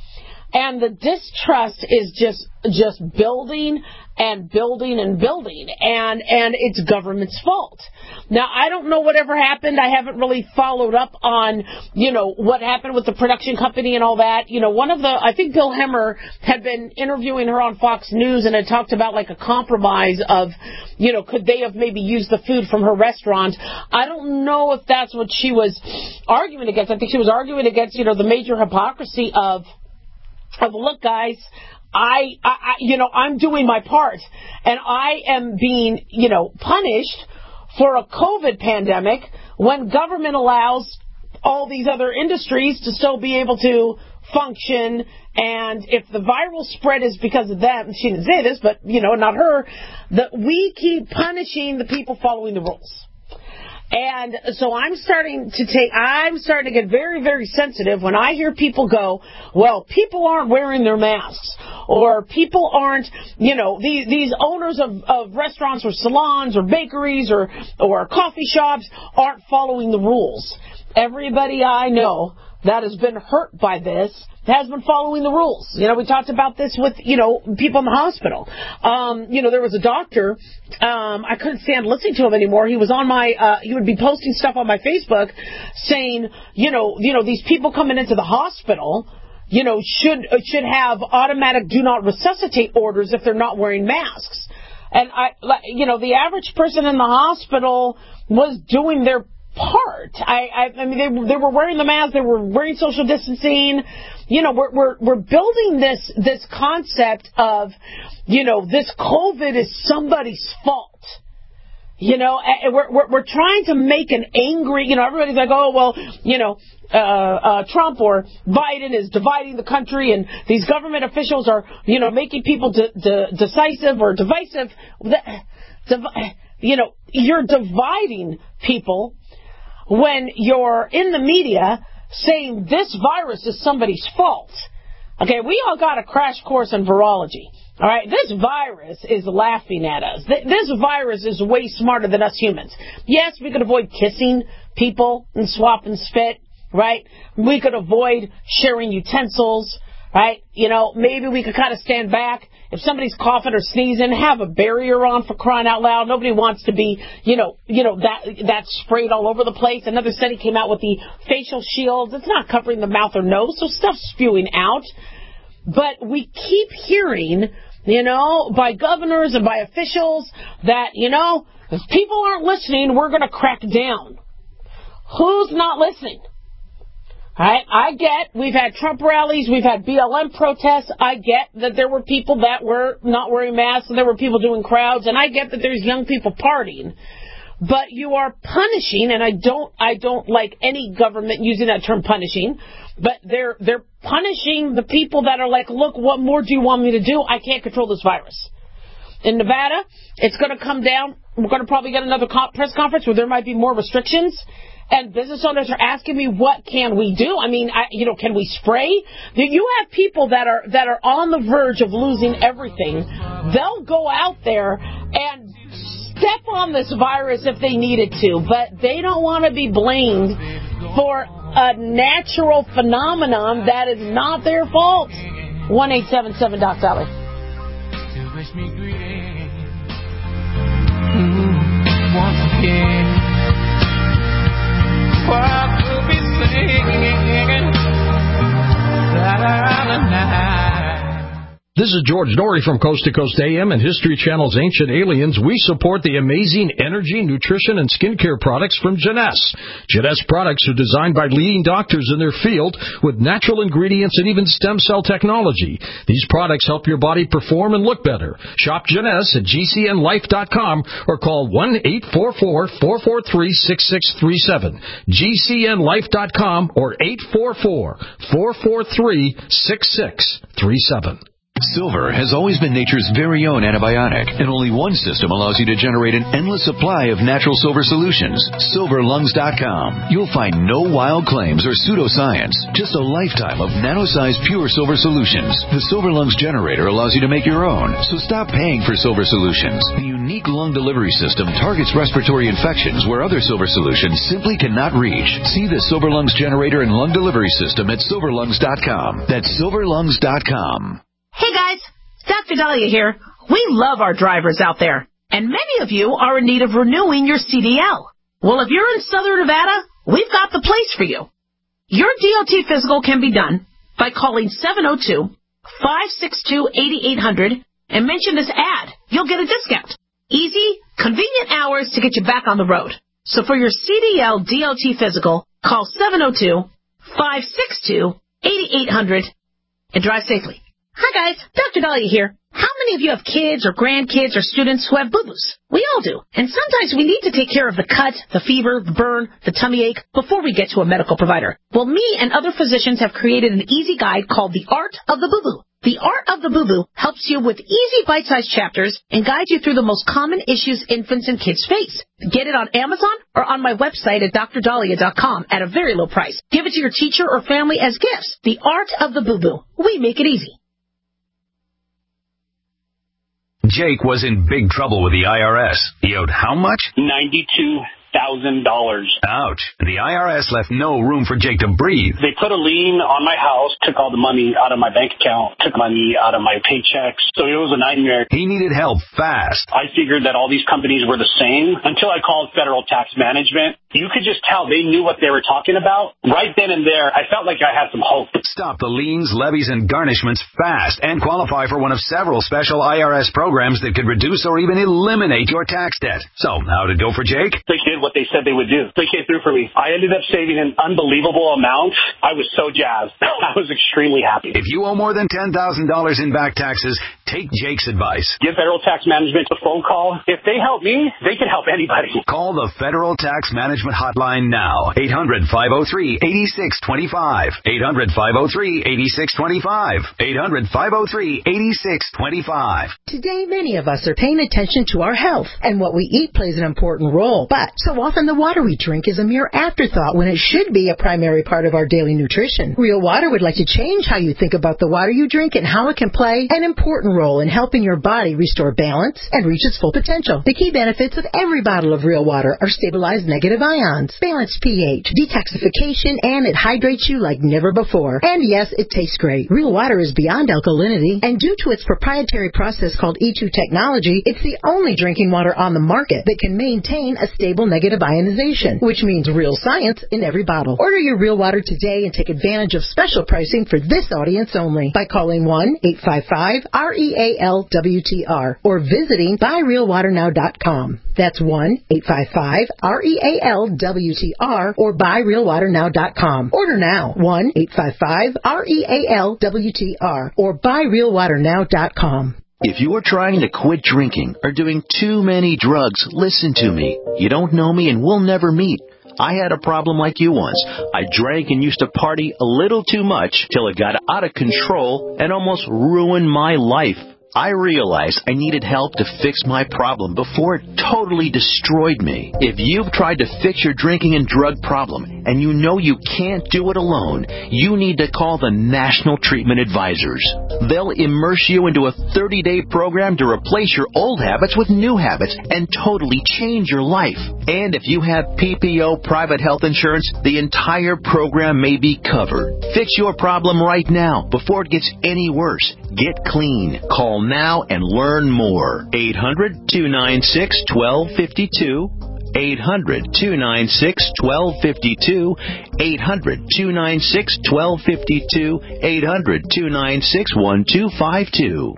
And the distrust is just just building and building and building, and and it's government's fault. Now, I don't know whatever happened. I haven't really followed up on, you know, what happened with the production company and all that. You know, one of the, I think Bill Hemmer had been interviewing her on Fox News and had talked about like a compromise of, you know, could they have maybe used the food from her restaurant. I don't know if that's what she was arguing against. I think she was arguing against, you know, the major hypocrisy of, of look, guys, I, I, you know, I'm doing my part, and I am being, you know, punished for a COVID pandemic when government allows all these other industries to still be able to function. And if the viral spread is because of them, she didn't say this, but, you know, not her, that we keep punishing the people following the rules. And so I'm starting to take, I'm starting to get very, very sensitive when I hear people go, well, people aren't wearing their masks, or people aren't, you know, these, these owners of, of restaurants or salons or bakeries or, or coffee shops aren't following the rules. Everybody I know that has been hurt by this has been following the rules. You know, we talked about this with, you know, people in the hospital. Um, you know, there was a doctor, um, I couldn't stand listening to him anymore. He was on my, uh, he would be posting stuff on my Facebook saying, you know, you know, these people coming into the hospital, you know, should, should have automatic do not resuscitate orders if they're not wearing masks. And I, you know, the average person in the hospital was doing their part. I, I, I mean, they, they were wearing the mask. They were wearing social distancing. You know, we're, we're, we're building this, this concept of, you know, this COVID is somebody's fault. You know, we're, we're, we're trying to make an angry, you know, everybody's like, oh, well, you know, uh, uh, Trump or Biden is dividing the country, and these government officials are, you know, making people de- de- decisive or divisive. You know, you're dividing people when you're in the media saying this virus is somebody's fault. Okay, we all got a crash course in virology. All right, this virus is laughing at us. This virus is way smarter than us humans. Yes, we could avoid kissing people and swap and spit, right? We could avoid sharing utensils, right? You know, maybe we could kind of stand back. If somebody's coughing or sneezing, have a barrier on, for crying out loud. Nobody wants to be, you know, you know that that sprayed all over the place. Another study came out with the facial shields. It's not covering the mouth or nose, so stuff's spewing out. But we keep hearing, you know, by governors and by officials that, you know, if people aren't listening, we're going to crack down. Who's not listening? Right? I get we've had Trump rallies, we've had B L M protests. I get that there were people that were not wearing masks, and there were people doing crowds, and I get that there's young people partying. But you are punishing, and I don't I don't like any government using that term punishing, but they're they're punishing the people that are like, look, what more do you want me to do? I can't control this virus. In Nevada, it's going to come down. We're going to probably get another press conference where there might be more restrictions. And business owners are asking me, what can we do? I mean, I, you know, can we spray? You have people that are that are on the verge of losing everything. They'll go out there and step on this virus if they needed to, but they don't want to be blamed for a natural phenomenon that is not their fault. one eight seven seven Doc Sally. Wish me greetings once again. What will be singing Silent Night. This is George Norrie from Coast to Coast A M and History Channel's Ancient Aliens. We support the amazing energy, nutrition, and skincare products from Jeunesse. Jeunesse products are designed by leading doctors in their field with natural ingredients and even stem cell technology. These products help your body perform and look better. Shop Jeunesse at G C N life dot com or call one eight four four, four four three, six six three seven. G C N life dot com or eight four four, four four three, six six three seven. Silver has always been nature's very own antibiotic, and only one system allows you to generate an endless supply of natural silver solutions. silver lungs dot com. You'll find no wild claims or pseudoscience, just a lifetime of nano-sized pure silver solutions. The Silver Lungs generator allows you to make your own, so stop paying for silver solutions. You unique lung delivery system targets respiratory infections where other Silver solutions simply cannot reach. See the Silver Lungs generator and lung delivery system at silver lungs dot com. That's silver lungs dot com. Hey guys, Doctor Dahlia here. We love our drivers out there, and many of you are in need of renewing your C D L. Well, if you're in Southern Nevada, we've got the place for you. Your D O T physical can be done by calling seven oh two, five six two, eight eight hundred and mention this ad. You'll get a discount. Easy, convenient hours to get you back on the road. So for your C D L D O T physical, call seven oh two, five six two, eight eight hundred and drive safely. Hi guys, Doctor Dahlia here. How many of you have kids or grandkids or students who have boo-boos? We all do. And sometimes we need to take care of the cut, the fever, the burn, the tummy ache before we get to a medical provider. Well, me and other physicians have created an easy guide called The Art of the Boo-Boo. The Art of the Boo-Boo helps you with easy bite-sized chapters and guides you through the most common issues infants and kids face. Get it on Amazon or on my website at dr dahlia dot com at a very low price. Give it to your teacher or family as gifts. The Art of the Boo-Boo. We make it easy. Jake was in big trouble with the I R S. He owed how much? ninety-two thousand dollars. Ouch. The I R S left no room for Jake to breathe. They put a lien on my house, took all the money out of my bank account, took money out of my paychecks. So it was a nightmare. He needed help fast. I figured that all these companies were the same until I called Federal Tax Management. You could just tell they knew what they were talking about. Right then and there, I felt like I had some hope. Stop the liens, levies, and garnishments fast and qualify for one of several special I R S programs that could reduce or even eliminate your tax debt. So, how did it go for Jake? They did what they said they would do. They came through for me. I ended up saving an unbelievable amount. I was so jazzed. I was extremely happy. If you owe more than ten thousand dollars in back taxes, take Jake's advice. Give Federal Tax Management a phone call. If they help me, they can help anybody. Call the Federal Tax Management Hotline now. eight hundred, five oh three, eight six two five. eight hundred, five oh three, eight six two five. eight hundred, five oh three, eight six two five. Today, many of us are paying attention to our health, and what we eat plays an important role. But so often the water we drink is a mere afterthought when it should be a primary part of our daily nutrition. Real Water would like to change how you think about the water you drink and how it can play an important role in helping your body restore balance and reach its full potential. The key benefits of every bottle of Real Water are stabilized negative ions, balanced pH, detoxification, and it hydrates you like never before. And yes, it tastes great. Real Water is beyond alkalinity, and due to its proprietary process called E two technology, it's the only drinking water on the market that can maintain a stable negative ionization, which means real science in every bottle. Order your Real Water today and take advantage of special pricing for this audience only by calling one eight five five R E A L W T R or visiting buy real water now dot com. That's one eight five five R E A L W T R or buy real water now dot com. Order now, one eight five five R E A L W T R or buy real water now dot com. If you are trying to quit drinking or doing too many drugs, listen to me. You don't know me and we'll never meet. I had a problem like you once. I drank and used to party a little too much till it got out of control and almost ruined my life. I realized I needed help to fix my problem before it totally destroyed me. If you've tried to fix your drinking and drug problem and you know you can't do it alone, you need to call the National Treatment Advisors. They'll immerse you into a thirty-day program to replace your old habits with new habits and totally change your life. And if you have P P O private health insurance, the entire program may be covered. Fix your problem right now before it gets any worse. Get clean. Call now and learn more. eight hundred, two nine six, one two five two. eight hundred, two nine six, one two five two. eight hundred, two nine six, one two five two. eight hundred, two nine six, one two five two.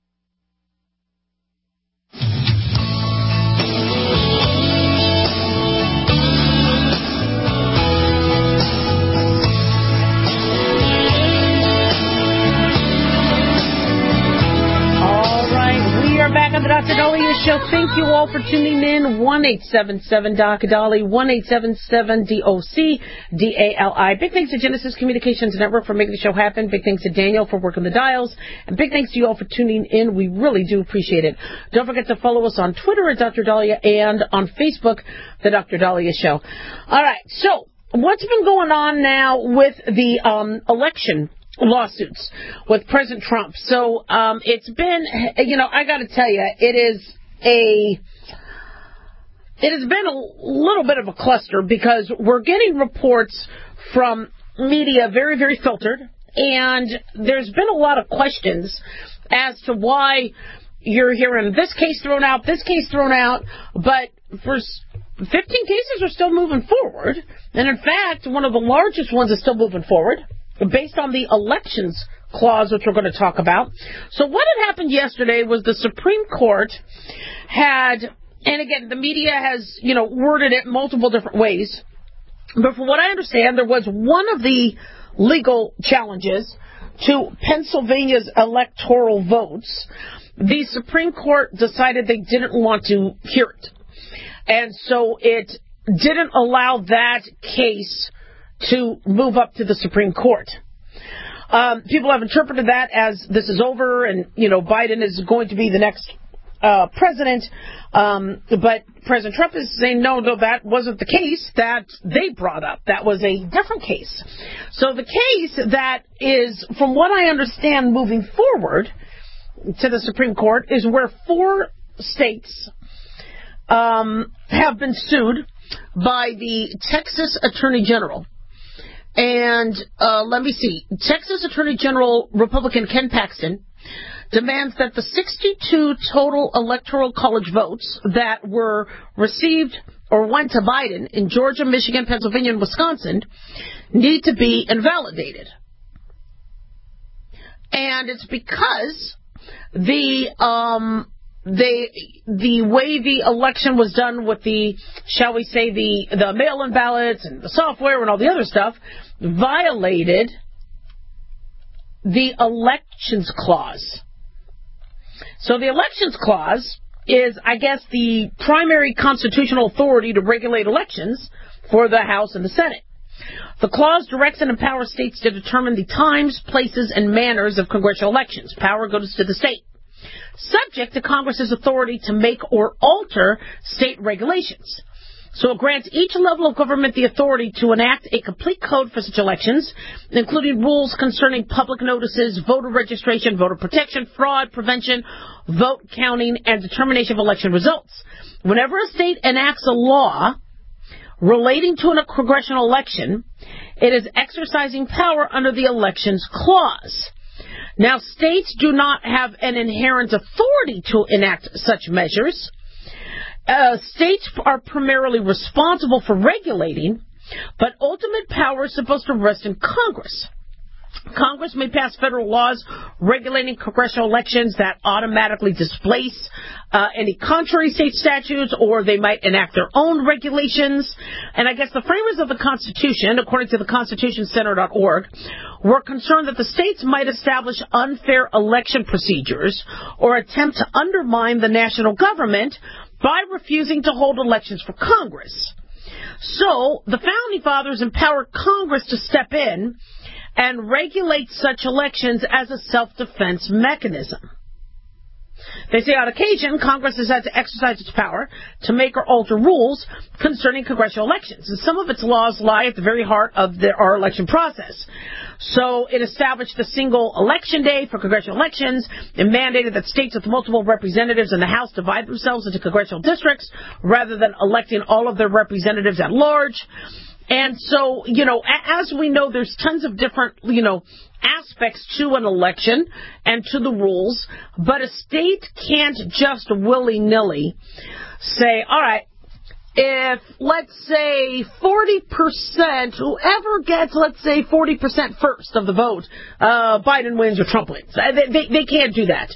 Back on the Doctor Dahlia Show. Thank you all for tuning in. one eight seven seven D O C Dali, one eight seven seven D O C D A L I. Big thanks to Genesis Communications Network for making the show happen. Big thanks to Daniel for working the dials. And big thanks to you all for tuning in. We really do appreciate it. Don't forget to follow us on Twitter at Doctor Dahlia and on Facebook, The Doctor Dahlia Show. All right, so what's been going on now with the um, election lawsuits with President Trump? So um, it's been, you know, I got to tell you, it is a... It has been a little bit of a cluster because we're getting reports from media very, very filtered, and there's been a lot of questions as to why you're hearing this case thrown out, this case thrown out, but for fifteen cases are still moving forward, and in fact, one of the largest ones is still moving forward based on the elections clause, which we're going to talk about. So what had happened yesterday was the Supreme Court had... And again, the media has, you know, worded it multiple different ways. But from what I understand, there was one of the legal challenges to Pennsylvania's electoral votes. The Supreme Court decided they didn't want to hear it. And so it didn't allow that case to move up to the Supreme Court. Um, people have interpreted that as this is over and, you know, Biden is going to be the next Uh, president, um, but President Trump is saying, no, no, that wasn't the case that they brought up. That was a different case. So the case that is, from what I understand, moving forward to the Supreme Court is where four states um, have been sued by the Texas Attorney General. And uh, let me see, Texas Attorney General Republican Ken Paxton demands that the sixty-two total electoral college votes that were received or went to Biden in Georgia, Michigan, Pennsylvania, and Wisconsin need to be invalidated. And it's because the um, they the way the election was done with the, shall we say, the, the mail-in ballots and the software and all the other stuff violated the elections clause. So the elections clause is, I guess, the primary constitutional authority to regulate elections for the House and the Senate. The clause directs and empowers states to determine the times, places, and manners of congressional elections. Power goes to the state, subject to Congress's authority to make or alter state regulations. So it grants each level of government the authority to enact a complete code for such elections, including rules concerning public notices, voter registration, voter protection, fraud prevention, vote counting, and determination of election results. Whenever a state enacts a law relating to a congressional election, it is exercising power under the Elections Clause. Now, states do not have an inherent authority to enact such measures. Uh, states are primarily responsible for regulating, but ultimate power is supposed to rest in Congress. Congress may pass federal laws regulating congressional elections that automatically displace uh, any contrary state statutes, or they might enact their own regulations. And I guess the framers of the Constitution, according to the constitution center dot org, were concerned that the states might establish unfair election procedures or attempt to undermine the national government by refusing to hold elections for Congress. So the Founding Fathers empowered Congress to step in and regulate such elections as a self-defense mechanism. They say on occasion, Congress has had to exercise its power to make or alter rules concerning congressional elections. And some of its laws lie at the very heart of the, our election process. So it established a single election day for congressional elections and mandated that states with multiple representatives in the House divide themselves into congressional districts rather than electing all of their representatives at large. And so, you know, as we know, there's tons of different, you know, aspects to an election and to the rules, but a state can't just willy-nilly say, all right, if, let's say, forty percent, whoever gets, let's say, forty percent first of the vote, uh, Biden wins or Trump wins. They, they, they can't do that.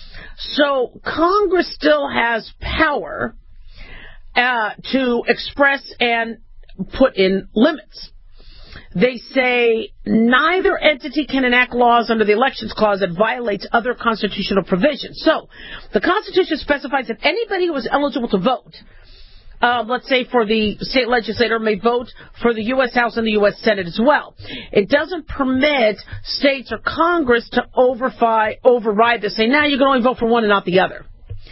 So Congress still has power uh, to express and put in limits. They say neither entity can enact laws under the Elections Clause that violates other constitutional provisions. So the Constitution specifies that anybody who is eligible to vote, uh, let's say for the state legislator, may vote for the U S House and the U S Senate as well. It doesn't permit states or Congress to overfi- override this, say, now you can only vote for one and not the other.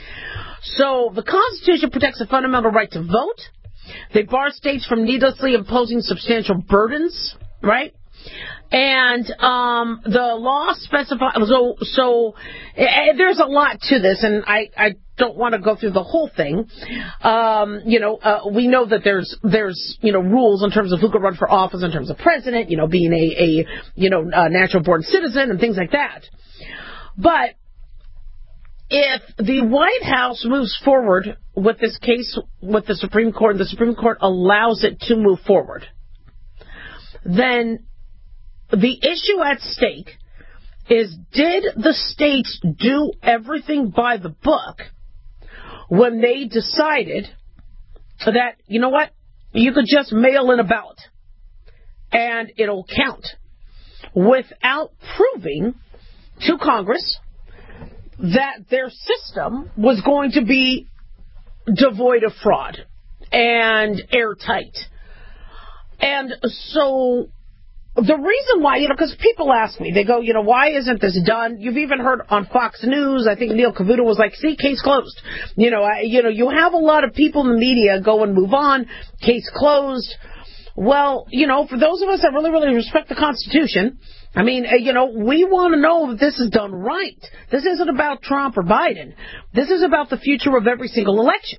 So the Constitution protects the fundamental right to vote. They bar states from needlessly imposing substantial burdens, right? And um, the law specifies, so, so uh, there's a lot to this, and I, I don't want to go through the whole thing. Um, you know, uh, we know that there's, there's, you know, rules in terms of who can run for office, in terms of president, you know, being a, a you know, a natural-born citizen and things like that. But if the White House moves forward with this case with the Supreme Court, and the Supreme Court allows it to move forward, then the issue at stake is, did the states do everything by the book when they decided that, you know what, you could just mail in a ballot and it'll count, without proving to Congress that their system was going to be devoid of fraud and airtight? And so the reason why, you know, because people ask me, they go, you know, why isn't this done? You've even heard on Fox News, I think Neil Cavuto was like, see, case closed. You know, I, you know, you have a lot of people in the media go and move on, case closed. Well, you know, for those of us that really, really respect the Constitution, I mean, you know, we want to know that this is done right. This isn't about Trump or Biden. This is about the future of every single election.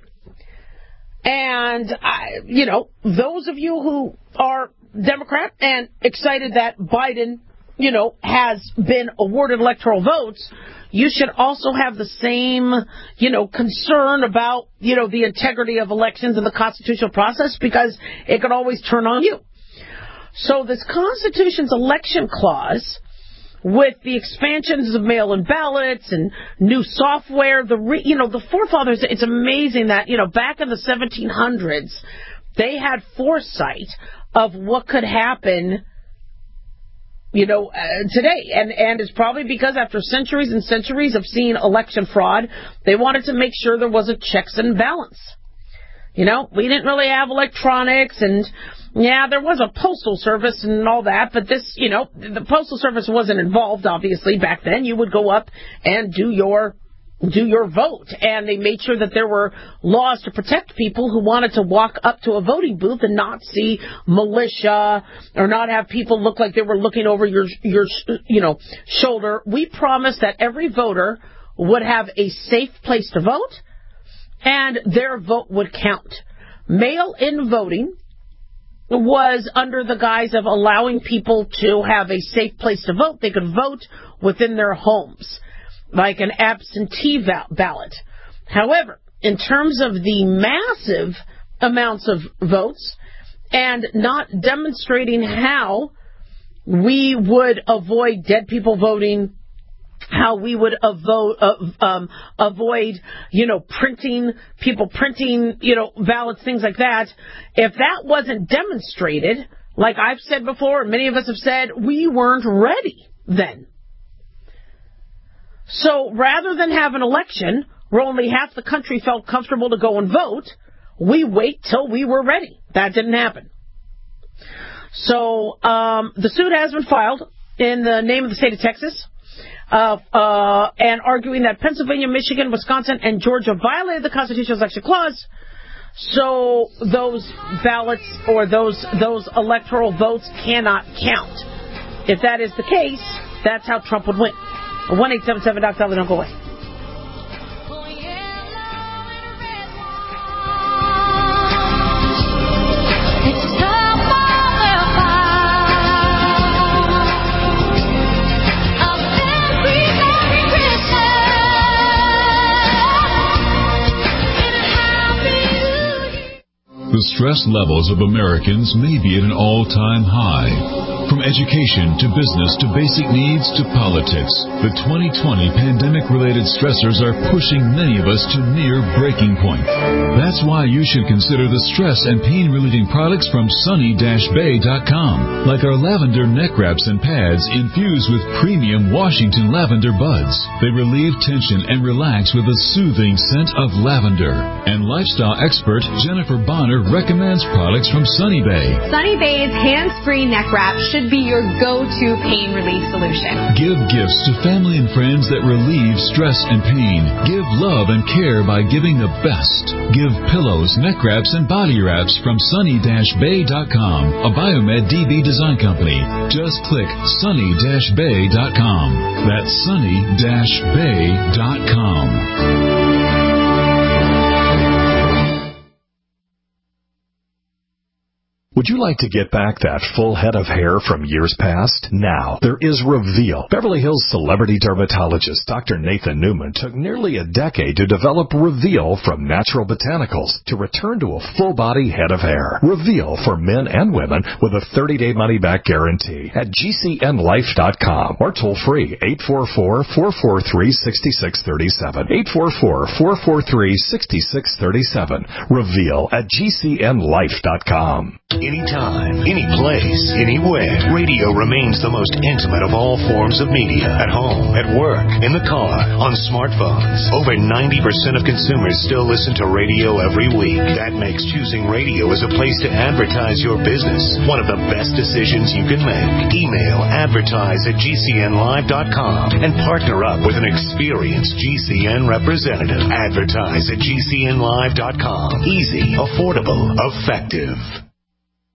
And, I, you know, those of you who are Democrat and excited that Biden, you know, has been awarded electoral votes, you should also have the same, you know, concern about, you know, the integrity of elections and the constitutional process, because it could always turn on you. So this Constitution's election clause, with the expansions of mail-in ballots and new software, the re, you know, the forefathers, it's amazing that, you know, back in the seventeen hundreds, they had foresight of what could happen, you know, uh, today. And, and it's probably because after centuries and centuries of seeing election fraud, they wanted to make sure there was a checks and balance. You know, we didn't really have electronics, and yeah, there was a postal service and all that, but this, you know, the postal service wasn't involved, obviously, back then. You would go up and do your do your vote, and they made sure that there were laws to protect people who wanted to walk up to a voting booth and not see militia or not have people look like they were looking over your your you know shoulder. We promised that every voter would have a safe place to vote, and their vote would count. Mail-in voting was under the guise of allowing people to have a safe place to vote. They could vote within their homes, like an absentee ballot. However, in terms of the massive amounts of votes and not demonstrating how we would avoid dead people voting, how we would avo- uh, um, avoid, you know, printing, people printing, you know, ballots, things like that. If that wasn't demonstrated, like I've said before, and many of us have said, we weren't ready then. So rather than have an election where only half the country felt comfortable to go and vote, we wait till we were ready. That didn't happen. So um, the suit has been filed in the name of the state of Texas, Uh, uh, and arguing that Pennsylvania, Michigan, Wisconsin, and Georgia violated the Constitutional Election Clause, so those ballots or those those electoral votes cannot count. If that is the case, that's how Trump would win. one eight seven seven Doctor Dolly, don't go away. The stress levels of Americans may be at an all-time high. From education to business to basic needs to politics, the twenty twenty pandemic-related stressors are pushing many of us to near breaking point. That's why you should consider the stress and pain-relieving products from sunny dash bay dot com, like our lavender neck wraps and pads infused with premium Washington lavender buds. They relieve tension and relax with a soothing scent of lavender. And lifestyle expert Jennifer Bonner recommends recommends products from Sunny Bay. Sunny Bay's hands-free neck wrap should be your go-to pain relief solution. Give gifts to family and friends that relieve stress and pain. Give love and care by giving the best. Give pillows, neck wraps, and body wraps from sunny dash bay dot com, a Biomed D B design company. Just click sunny dash bay dot com. That's sunny dash bay dot com. Would you like to get back that full head of hair from years past? Now, there is Reveal. Beverly Hills celebrity dermatologist Doctor Nathan Newman took nearly a decade to develop Reveal from natural botanicals to return to a full-body head of hair. Reveal for men and women with a thirty-day money-back guarantee at G C N life dot com or toll-free eight four four, four four three, six six three seven. eight four four, four four three, six six three seven. Reveal at G C N life dot com. Anytime, any place, anywhere, radio remains the most intimate of all forms of media. At home, at work, in the car, on smartphones. Over ninety percent of consumers still listen to radio every week. That makes choosing radio as a place to advertise your business one of the best decisions you can make. Email advertise at G C N live dot com and partner up with an experienced G C N representative. Advertise at G C N live dot com. Easy, affordable, effective.